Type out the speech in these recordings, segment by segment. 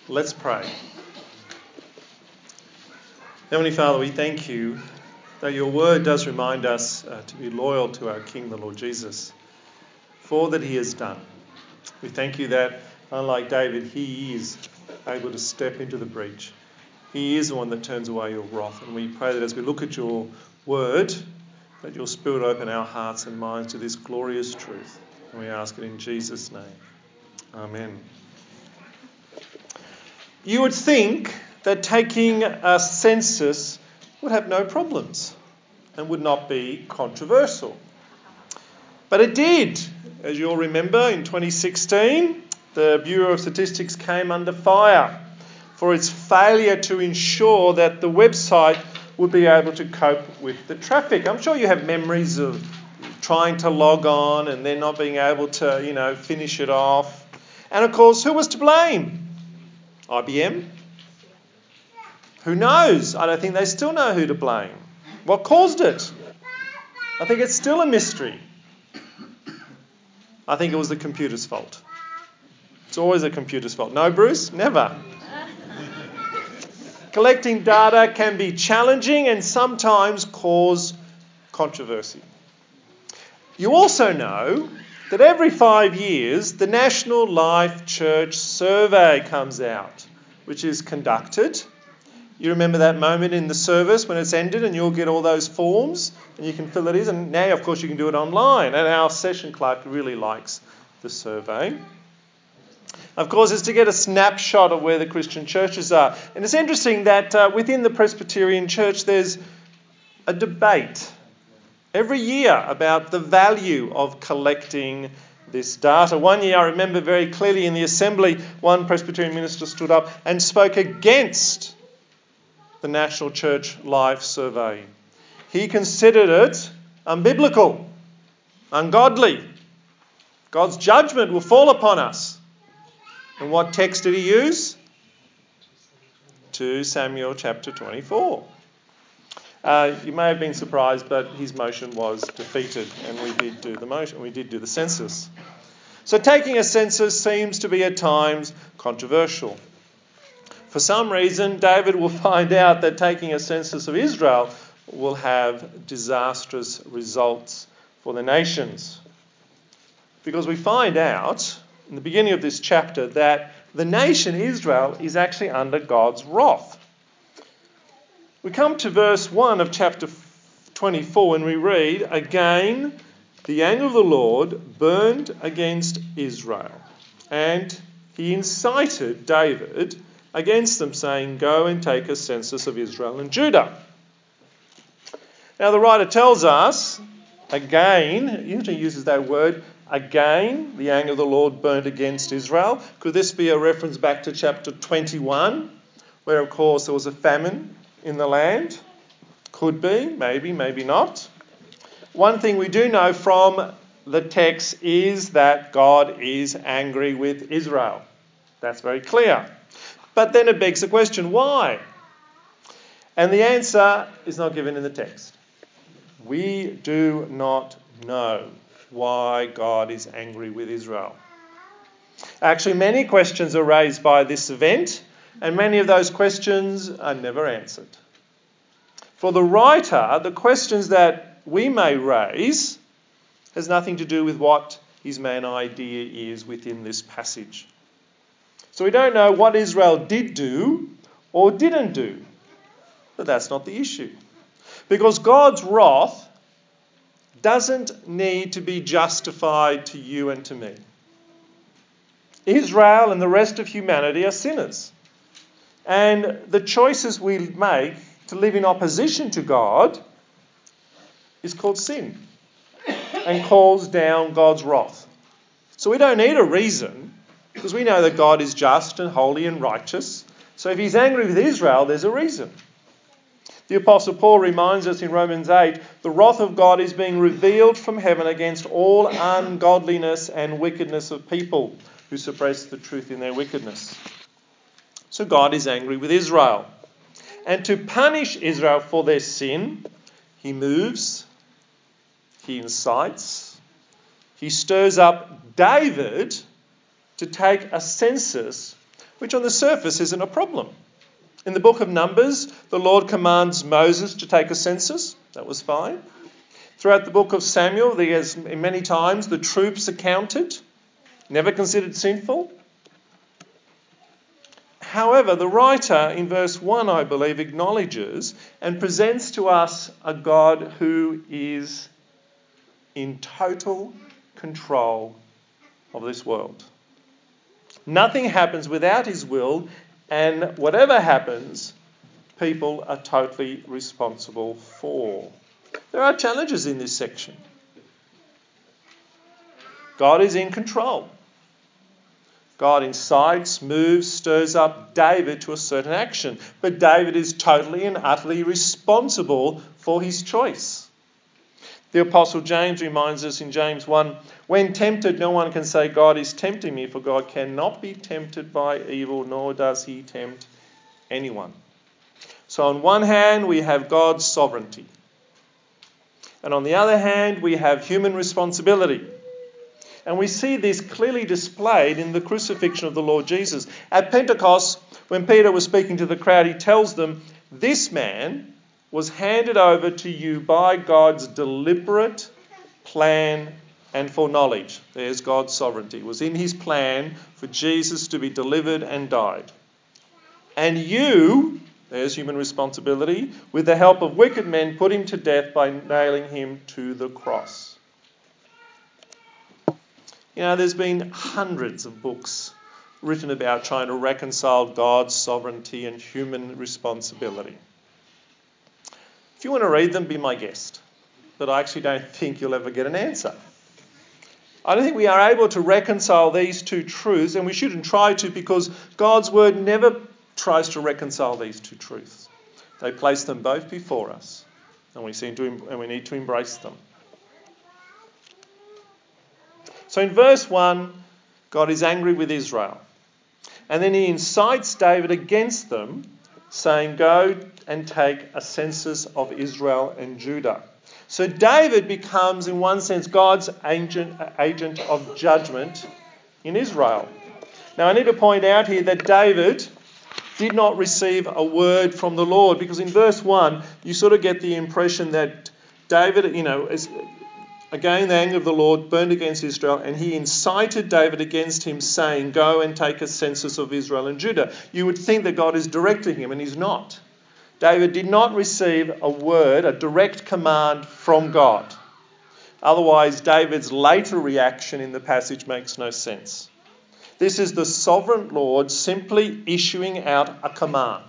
Let's pray. Heavenly Father, we thank you that your word does remind us to be loyal to our King, the Lord Jesus, for all that he has done. We thank you that, unlike David, he is able to step into the breach. He is the one that turns away your wrath. And we pray that as we look at your word, that your Spirit open our hearts and minds to this glorious truth. And we ask it in Jesus' name. Amen. You would think that taking a census would have no problems and would not be controversial. But it did. As you all remember, in 2016, the Bureau of Statistics came under fire for its failure to ensure that the website would be able to cope with the traffic. I'm sure you have memories of trying to log on and then not being able to, finish it off. And of course, who was to blame? IBM? Who knows? I don't think they still know who to blame. What caused it? I think it's still a mystery. I think it was the computer's fault. It's always a computer's fault. No, Bruce? Never. Collecting data can be challenging and sometimes cause controversy. You also know that every 5 years, the National Life Church Survey comes out, which is conducted. You remember that moment in the service when it's ended and you'll get all those forms and you can fill it in. And now, of course, you can do it online. And our session clerk really likes the survey. Of course, it's to get a snapshot of where the Christian churches are. And it's interesting that within the Presbyterian Church, there's a debate every year about the value of collecting this data. One year, I remember very clearly in the assembly, one Presbyterian minister stood up and spoke against the National Church Life Survey. He considered it unbiblical, ungodly. God's judgment will fall upon us. And what text did he use? 2 Samuel chapter 24. You may have been surprised, but his motion was defeated, and we did do the motion. We did do the census. So taking a census seems to be at times controversial. For some reason, David will find out that taking a census of Israel will have disastrous results for the nations. Because we find out in the beginning of this chapter that the nation Israel is actually under God's wrath. We come to verse 1 of chapter 24 and we read, "Again, the anger of the Lord burned against Israel, and he incited David against them, saying, 'Go and take a census of Israel and Judah.'" Now the writer tells us, again, he usually uses that word, again, the anger of the Lord burned against Israel. Could this be a reference back to chapter 21, where of course there was a famine in the land? Could be, maybe not. One thing we do know from the text is that God is angry with Israel. That's very clear. But then it begs the question, why? And the answer is not given in the text. We do not know why God is angry with Israel. Actually, many questions are raised by this event, and many of those questions are never answered. For the writer, the questions that we may raise has nothing to do with what his main idea is within this passage. So we don't know what Israel did do or didn't do. But that's not the issue. Because God's wrath doesn't need to be justified to you and to me. Israel and the rest of humanity are sinners. And the choices we make to live in opposition to God is called sin and calls down God's wrath. So we don't need a reason, because we know that God is just and holy and righteous. So if he's angry with Israel, there's a reason. The Apostle Paul reminds us in Romans 8, the wrath of God is being revealed from heaven against all ungodliness and wickedness of people who suppress the truth in their wickedness. So God is angry with Israel. And to punish Israel for their sin, he moves, he incites, he stirs up David to take a census which on the surface isn't a problem. In the book of Numbers, the Lord commands Moses to take a census. That was fine. Throughout the book of Samuel, many times the troops are counted, never considered sinful. However, the writer in verse 1, I believe, acknowledges and presents to us a God who is in total control of this world. Nothing happens without his will, and whatever happens, people are totally responsible for. There are challenges in this section. God is in control. God incites, moves, stirs up David to a certain action. But David is totally and utterly responsible for his choice. The Apostle James reminds us in James 1, when tempted, no one can say, God is tempting me, for God cannot be tempted by evil, nor does he tempt anyone. So on one hand, we have God's sovereignty. And on the other hand, we have human responsibility. And we see this clearly displayed in the crucifixion of the Lord Jesus. At Pentecost, when Peter was speaking to the crowd, he tells them, this man was handed over to you by God's deliberate plan and foreknowledge. There's God's sovereignty. It was in his plan for Jesus to be delivered and died. And you, there's human responsibility, with the help of wicked men, put him to death by nailing him to the cross. You know, there's been hundreds of books written about trying to reconcile God's sovereignty and human responsibility. If you want to read them, be my guest. But I actually don't think you'll ever get an answer. I don't think we are able to reconcile these two truths, and we shouldn't try to, because God's word never tries to reconcile these two truths. They place them both before us, and we need to embrace them. So in verse 1, God is angry with Israel. And then he incites David against them, saying, go and take a census of Israel and Judah. So David becomes, in one sense, God's agent of judgment in Israel. Now I need to point out here that David did not receive a word from the Lord, because in verse 1, you sort of get the impression that David, again, the anger of the Lord burned against Israel, and he incited David against him, saying, go and take a census of Israel and Judah. You would think that God is directing him, and he's not. David did not receive a word, a direct command from God. Otherwise, David's later reaction in the passage makes no sense. This is the sovereign Lord simply issuing out a command.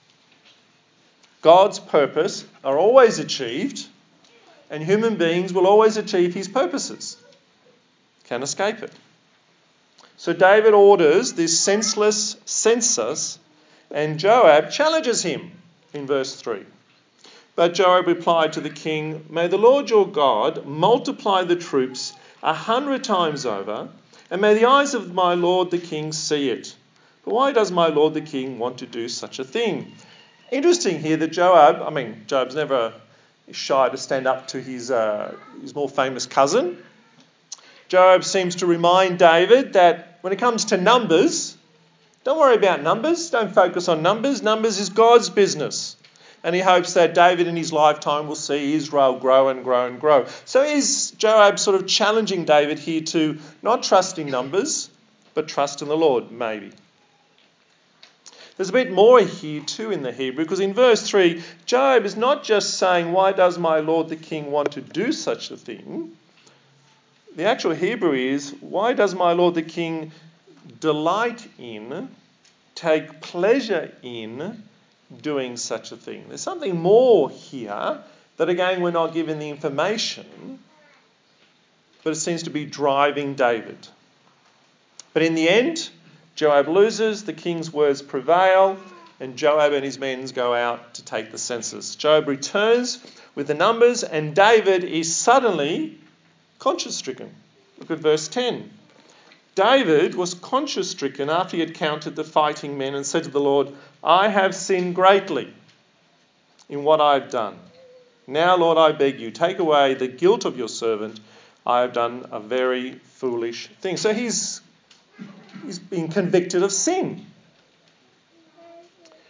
God's purposes are always achieved, and human beings will always achieve his purposes. Can't escape it. So David orders this senseless census, and Joab challenges him in verse 3. But Joab replied to the king, may the Lord your God multiply the troops 100 times over, and may the eyes of my lord the king see it. But why does my lord the king want to do such a thing? Interesting here that Joab's never shy to stand up to his more famous cousin. Joab seems to remind David that when it comes to numbers, don't worry about numbers, don't focus on numbers. Numbers is God's business. And he hopes that David in his lifetime will see Israel grow and grow and grow. So is Joab sort of challenging David here to not trust in numbers, but trust in the Lord, maybe. There's a bit more here too in the Hebrew, because in verse 3, Joab is not just saying, why does my lord the king want to do such a thing? The actual Hebrew is, why does my lord the king delight in, take pleasure in doing such a thing? There's something more here that, again, we're not given the information, but it seems to be driving David. But in the end, Joab loses, the king's words prevail, and Joab and his men go out to take the census. Joab returns with the numbers, and David is suddenly conscience-stricken. Look at verse 10. David was conscience-stricken after he had counted the fighting men and said to the Lord, I have sinned greatly in what I have done. Now, Lord, I beg you, take away the guilt of your servant. I have done a very foolish thing. So he's been convicted of sin.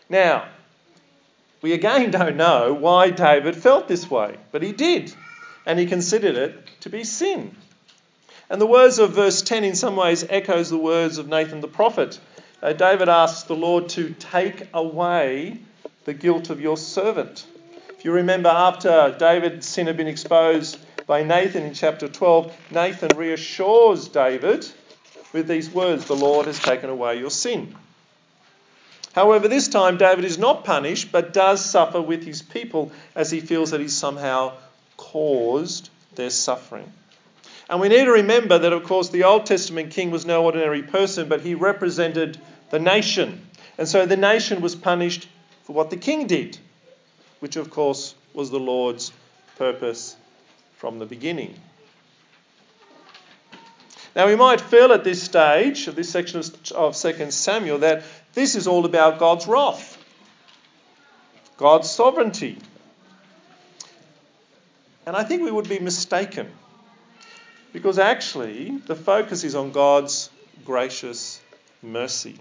Now, we again don't know why David felt this way, but he did, and he considered it to be sin. And the words of verse 10 in some ways echoes the words of Nathan the prophet. David asks the Lord to take away the guilt of your servant. If you remember, after David's sin had been exposed by Nathan in chapter 12, Nathan reassures David with these words, the Lord has taken away your sin. However, this time David is not punished, but does suffer with his people as he feels that he's somehow caused their suffering. And we need to remember that, of course, the Old Testament king was no ordinary person, but he represented the nation. And so the nation was punished for what the king did, which, of course, was the Lord's purpose from the beginning. Now, we might feel at this stage of this section of 2 Samuel that this is all about God's wrath, God's sovereignty. And I think we would be mistaken, because actually the focus is on God's gracious mercy.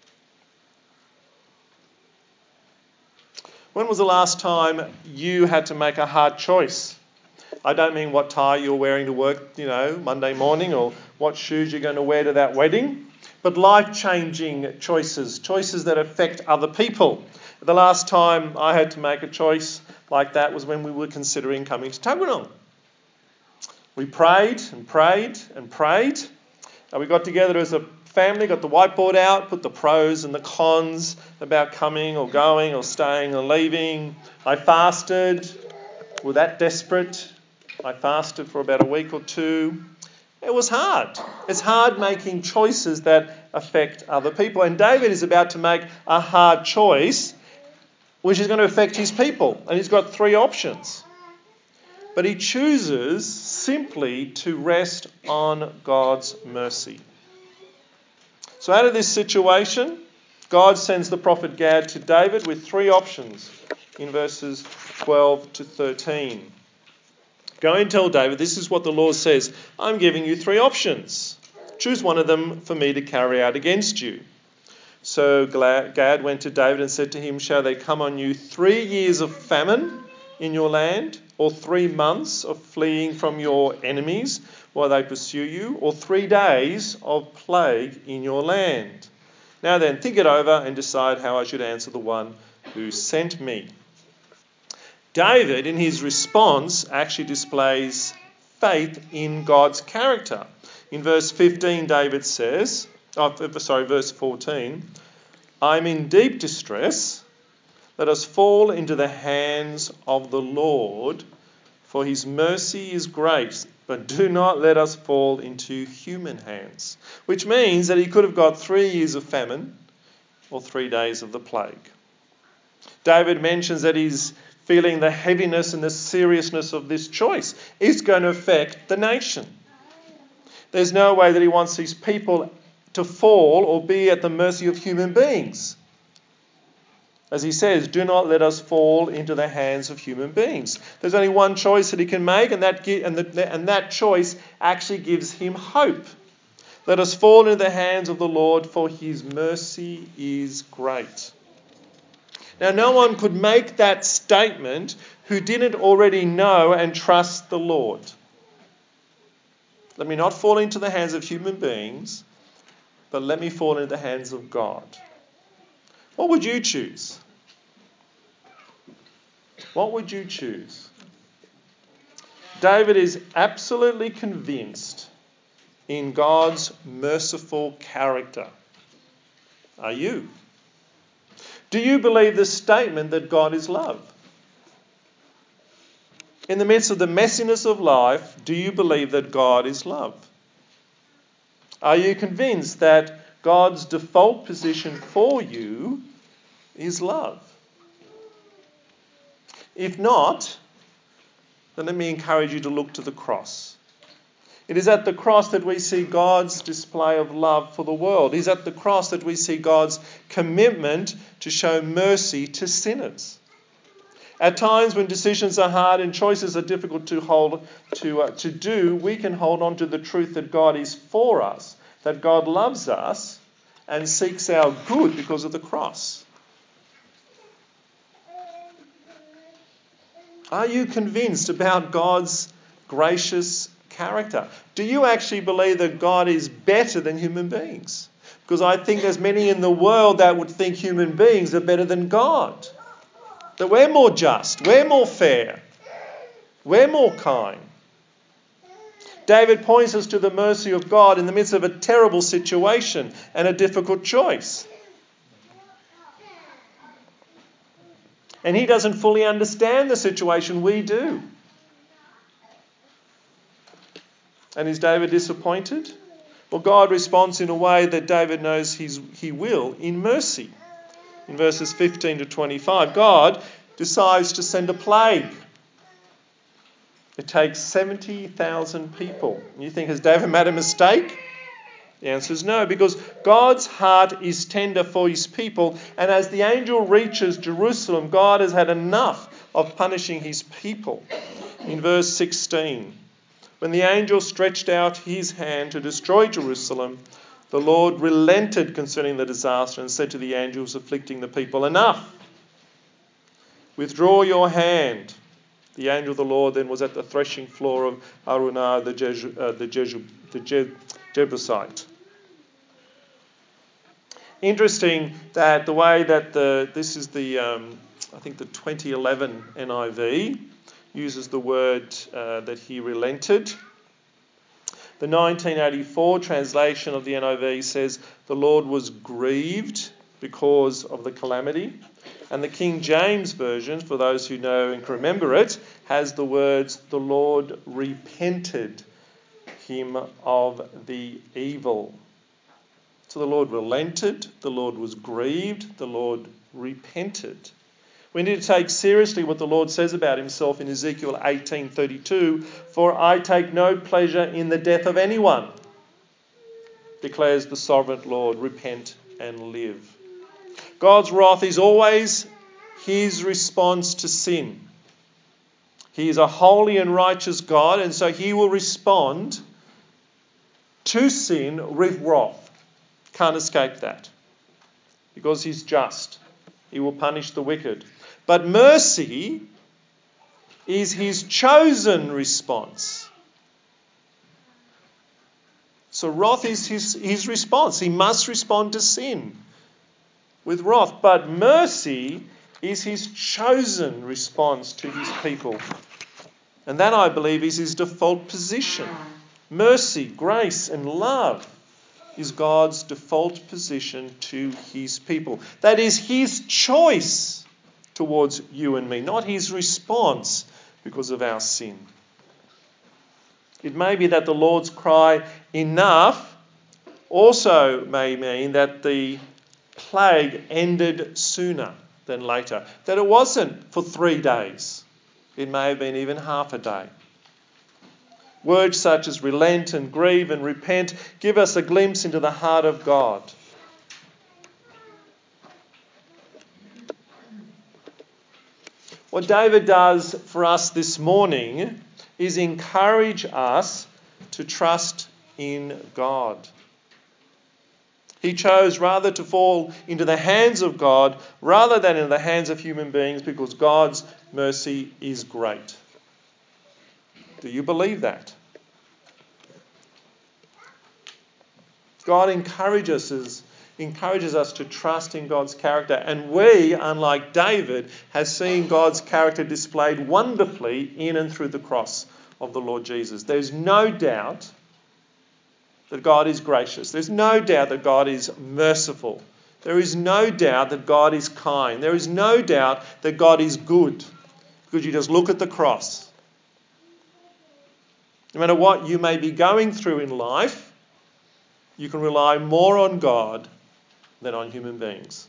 When was the last time you had to make a hard choice? I don't mean what tie you're wearing to work, Monday morning, or what shoes you're going to wear to that wedding, but life-changing choices that affect other people. The last time I had to make a choice like that was when we were considering coming to Tuggeranong. We prayed and prayed and prayed. We got together as a family, got the whiteboard out, put the pros and the cons about coming or going or staying or leaving. I fasted. We're that desperate. I fasted for about a week or two. It was hard. It's hard making choices that affect other people. And David is about to make a hard choice which is going to affect his people. And he's got three options. But he chooses simply to rest on God's mercy. So out of this situation, God sends the prophet Gad to David with three options in verses 12 to 13. Go and tell David, this is what the Lord says. I'm giving you three options. Choose one of them for me to carry out against you. So Gad went to David and said to him, shall there come on you 3 years of famine in your land, or 3 months of fleeing from your enemies while they pursue you, or 3 days of plague in your land? Now then, think it over and decide how I should answer the one who sent me. David, in his response, actually displays faith in God's character. In verse 15, David says, verse 14, I'm in deep distress. Let us fall into the hands of the Lord, for his mercy is great, but do not let us fall into human hands. Which means that he could have got 3 years of famine or 3 days of the plague. David mentions that he's feeling the heaviness and the seriousness of this choice. It's going to affect the nation. There's no way that he wants these people to fall or be at the mercy of human beings. As he says, do not let us fall into the hands of human beings. There's only one choice that he can make, and that choice actually gives him hope. Let us fall into the hands of the Lord, for his mercy is great. Now, no one could make that statement who didn't already know and trust the Lord. Let me not fall into the hands of human beings, but let me fall into the hands of God. What would you choose? What would you choose? David is absolutely convinced in God's merciful character. Are you? Do you believe the statement that God is love? In the midst of the messiness of life, do you believe that God is love? Are you convinced that God's default position for you is love? If not, then let me encourage you to look to the cross. It is at the cross that we see God's display of love for the world. It is at the cross that we see God's commitment to show mercy to sinners. At times when decisions are hard and choices are difficult to do, we can hold on to the truth that God is for us, that God loves us and seeks our good because of the cross. Are you convinced about God's gracious character? Do you actually believe that God is better than human beings? Because I think there's many in the world that would think human beings are better than God. That we're more just, we're more fair, we're more kind. David points us to the mercy of God in the midst of a terrible situation and a difficult choice. And he doesn't fully understand the situation, we do. And is David disappointed? Well, God responds in a way that David knows he will, in mercy. In verses 15 to 25, God decides to send a plague. It takes 70,000 people. And you think, has David made a mistake? The answer is no, because God's heart is tender for his people, and as the angel reaches Jerusalem, God has had enough of punishing his people. In verse 16, when the angel stretched out his hand to destroy Jerusalem, the Lord relented concerning the disaster and said to the angels afflicting the people, "Enough! Withdraw your hand." The angel of the Lord then was at the threshing floor of Araunah the Jebusite. Interesting that the way that this is I think the 2011 NIV uses the word that he relented. The 1984 translation of the NIV says the Lord was grieved because of the calamity. And the King James Version, for those who know and can remember it, has the words, the Lord repented him of the evil. So the Lord relented, the Lord was grieved, the Lord repented. We need to take seriously what the Lord says about himself in Ezekiel 18:32, "For I take no pleasure in the death of anyone, declares the sovereign Lord, repent and live." God's wrath is always his response to sin. He is a holy and righteous God, and so he will respond to sin with wrath. Can't escape that. Because he's just. He will punish the wicked. But mercy is his chosen response. So wrath is his response. He must respond to sin with wrath. But mercy is his chosen response to his people. And that, I believe, is his default position. Mercy, grace, and love is God's default position to his people. That is his choice towards you and me, not his response because of our sin. It may be that the Lord's cry, "enough," also may mean that the plague ended sooner than later. That it wasn't for 3 days. It may have been even half a day. Words such as relent and grieve and repent give us a glimpse into the heart of God. What David does for us this morning is encourage us to trust in God. He chose rather to fall into the hands of God rather than in the hands of human beings because God's mercy is great. Do you believe that? God encourages us to trust in God's character. And we, unlike David, have seen God's character displayed wonderfully in and through the cross of the Lord Jesus. There's no doubt that God is gracious. There's no doubt that God is merciful. There is no doubt that God is kind. There is no doubt that God is good. Because you just look at the cross. No matter what you may be going through in life, you can rely more on God than on human beings.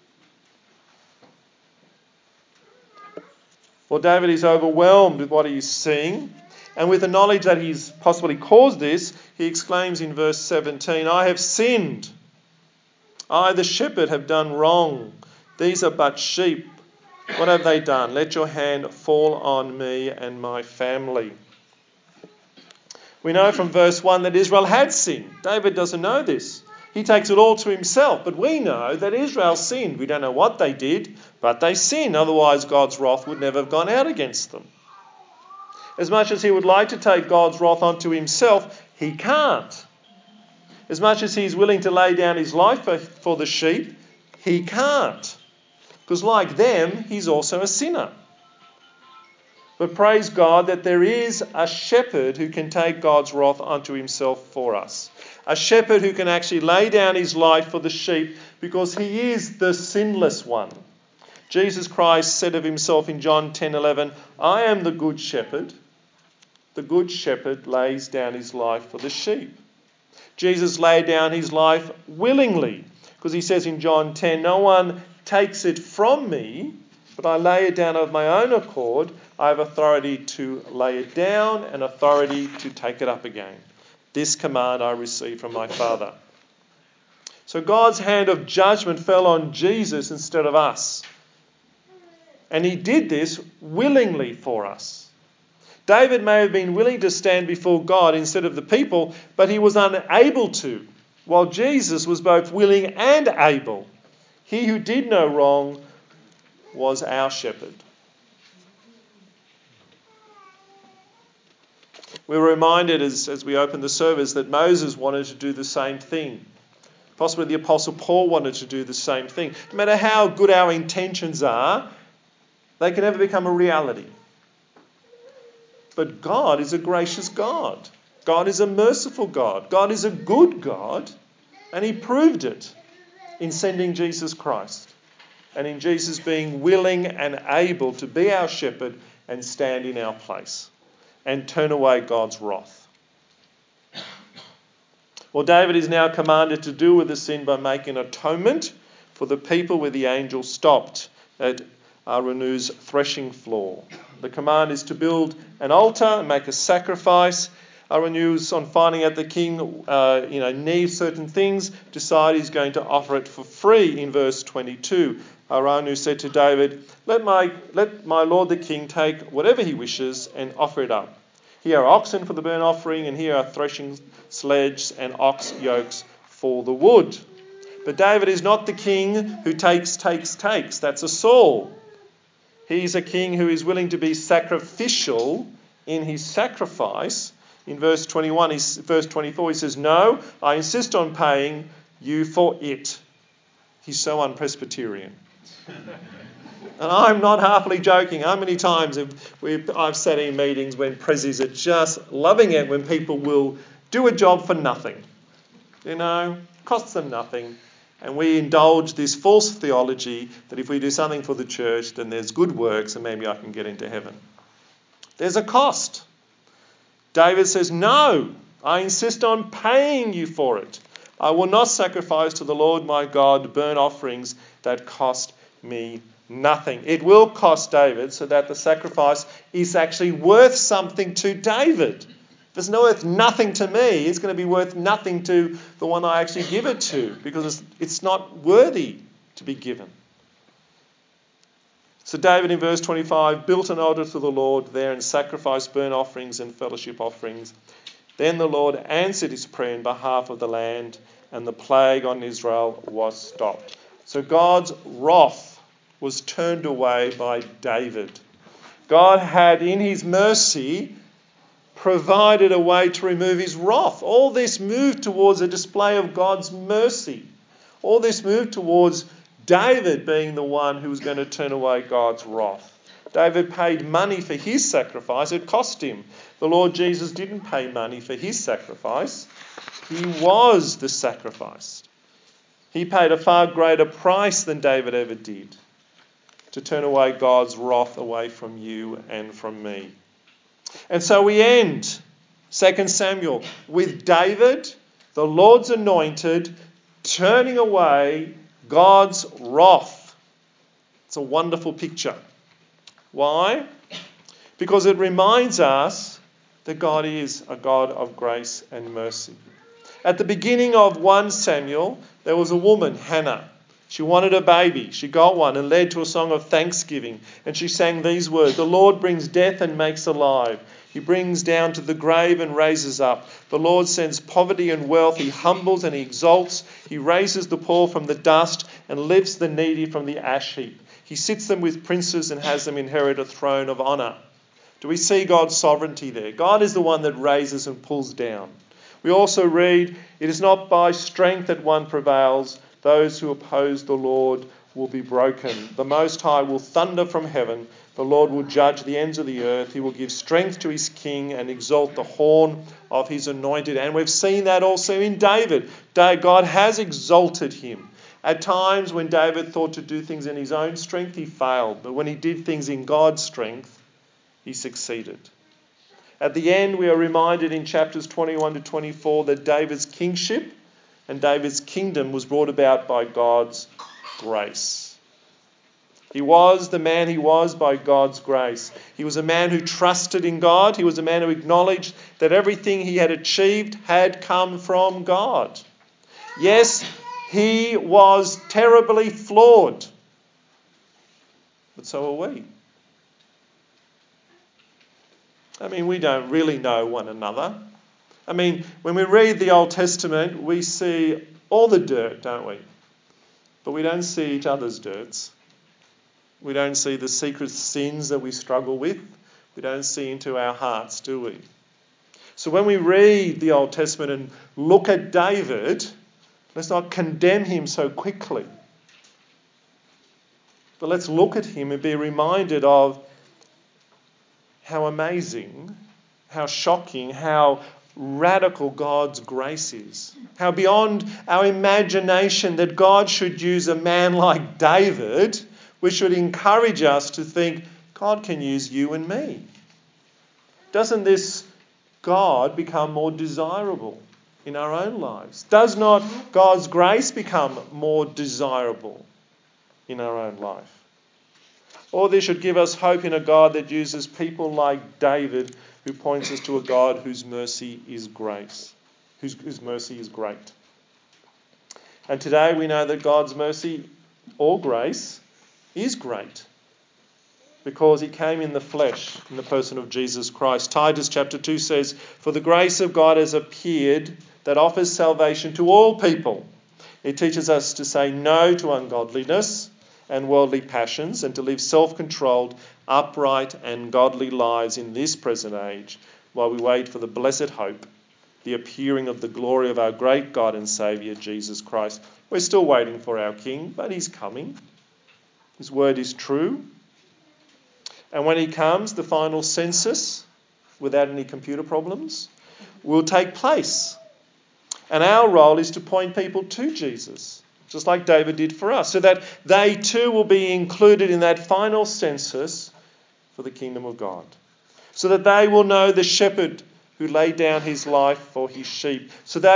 Well, David is overwhelmed with what he's seeing, and with the knowledge that he's possibly caused this, he exclaims in verse 17, "I have sinned. I, the shepherd, have done wrong. These are but sheep. What have they done? Let your hand fall on me and my family." We know from verse 1 that Israel had sinned. David doesn't know this. He takes it all to himself. But we know that Israel sinned. We don't know what they did, but they sinned. Otherwise, God's wrath would never have gone out against them. As much as he would like to take God's wrath onto himself, he can't. As much as he's willing to lay down his life for the sheep, he can't. Because like them, he's also a sinner. But praise God that there is a shepherd who can take God's wrath onto himself for us. A shepherd who can actually lay down his life for the sheep because he is the sinless one. Jesus Christ said of himself in John 10:11, I am the good shepherd. The good shepherd lays down his life for the sheep. Jesus laid down his life willingly because he says in John 10, no one takes it from me, but I lay it down of my own accord. I have authority to lay it down and authority to take it up again. This command I received from my Father. So God's hand of judgment fell on Jesus instead of us. And he did this willingly for us. David may have been willing to stand before God instead of the people, but he was unable to, while Jesus was both willing and able. He who did no wrong was our shepherd. We were reminded as we opened the service that Moses wanted to do the same thing. Possibly the Apostle Paul wanted to do the same thing. No matter how good our intentions are, they can never become a reality. But God is a gracious God. God is a merciful God. God is a good God. And he proved it in sending Jesus Christ. And in Jesus being willing and able to be our shepherd and stand in our place and turn away God's wrath. Well, David is now commanded to deal with the sin by making atonement for the people where the angel stopped at Araunah's threshing floor. The command is to build an altar and make a sacrifice. Araunah, on finding out the king needs certain things, decided he's going to offer it for free in verse 22. Araunah said to David, let my lord the king take whatever he wishes and offer it up. Here are oxen for the burnt offering, and here are threshing sledges and ox yokes for the wood. But David is not the king who takes. That's a Saul. He's a king who is willing to be sacrificial in his sacrifice. In verse 24, he says, no, I insist on paying you for it. He's so un-Presbyterian. And I'm not halfly joking. How many times I've sat in meetings when prezies are just loving it when people will do a job for nothing. Costs them nothing. And we indulge this false theology that if we do something for the church, then there's good works and maybe I can get into heaven. There's a cost. David says, no, I insist on paying you for it. I will not sacrifice to the Lord my God burnt offerings that cost me nothing. It will cost David so that the sacrifice is actually worth something to David. If it's not worth nothing to me, it's going to be worth nothing to the one I actually give it to because it's not worthy to be given. So David in verse 25 built an altar to the Lord there and sacrificed burnt offerings and fellowship offerings. Then the Lord answered his prayer in behalf of the land and the plague on Israel was stopped. So God's wrath was turned away by David. God had in his mercy provided a way to remove his wrath. All this moved towards a display of God's mercy. All this moved towards David being the one who was going to turn away God's wrath. David paid money for his sacrifice. It cost him. The Lord Jesus didn't pay money for his sacrifice. He was the sacrifice. He paid a far greater price than David ever did to turn away God's wrath away from you and from me. And so we end 2 Samuel with David, the Lord's anointed, turning away God's wrath. It's a wonderful picture. Why? Because it reminds us that God is a God of grace and mercy. At the beginning of 1 Samuel, there was a woman, Hannah. She wanted a baby. She got one and led to a song of thanksgiving. And she sang these words, "The Lord brings death and makes alive. He brings down to the grave and raises up. The Lord sends poverty and wealth. He humbles and he exalts. He raises the poor from the dust and lifts the needy from the ash heap. He sits them with princes and has them inherit a throne of honour. Do we see God's sovereignty there? God is the one that raises and pulls down. We also read, it is not by strength that one prevails. Those who oppose the Lord will be broken. The Most High will thunder from heaven. The Lord will judge the ends of the earth. He will give strength to his king and exalt the horn of his anointed. And we've seen that also in David. God has exalted him. At times when David thought to do things in his own strength, he failed. But when he did things in God's strength, he succeeded. At the end, we are reminded in chapters 21 to 24 that David's kingship and David's kingdom was brought about by God's grace. He was the man he was by God's grace. He was a man who trusted in God. He was a man who acknowledged that everything he had achieved had come from God. Yes, he was terribly flawed, but so are we. I mean, we don't really know one another. I mean, when we read the Old Testament, we see all the dirt, don't we? But we don't see each other's dirts. We don't see the secret sins that we struggle with. We don't see into our hearts, do we? So when we read the Old Testament and look at David, let's not condemn him so quickly. But let's look at him and be reminded of how amazing, how shocking, how radical God's grace is. How beyond our imagination that God should use a man like David, which should encourage us to think, God can use you and me. Doesn't this God become more desirable in our own lives? Does not God's grace become more desirable in our own life? All this should give us hope in a God that uses people like David, who points us to a God whose mercy is grace, whose mercy is great. And today we know that God's mercy or grace is great because he came in the flesh in the person of Jesus Christ. Titus chapter 2 says, "For the grace of God has appeared that offers salvation to all people." It teaches us to say no to ungodliness and worldly passions and to live self-controlled, upright and godly lives in this present age while we wait for the blessed hope, the appearing of the glory of our great God and Saviour, Jesus Christ. We're still waiting for our King, but he's coming. His word is true. And when he comes, the final census, without any computer problems, will take place. And our role is to point people to Jesus, just like David did for us, so that they too will be included in that final census for the kingdom of God. So that they will know the shepherd who laid down his life for his sheep. So that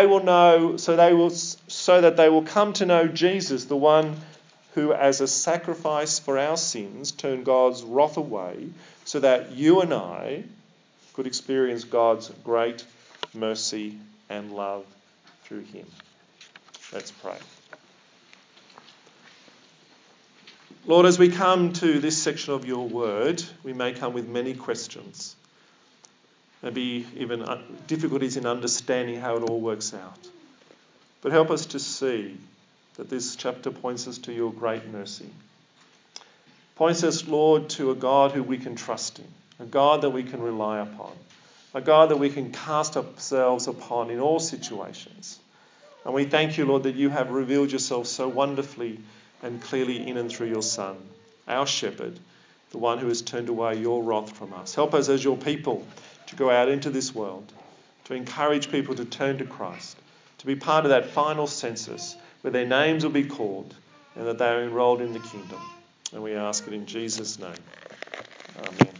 they will come to know Jesus, the one who as a sacrifice for our sins turned God's wrath away, so that you and I could experience God's great mercy and love through him. Let's pray. Lord, as we come to this section of your word, we may come with many questions. Maybe even difficulties in understanding how it all works out. But help us to see that this chapter points us to your great mercy. Points us, Lord, to a God who we can trust in, a God that we can rely upon, a God that we can cast ourselves upon in all situations. And we thank you, Lord, that you have revealed yourself so wonderfully and clearly in and through your Son, our shepherd, the one who has turned away your wrath from us. Help us as your people to go out into this world, to encourage people to turn to Christ, to be part of that final census where their names will be called and that they are enrolled in the kingdom. And we ask it in Jesus' name. Amen.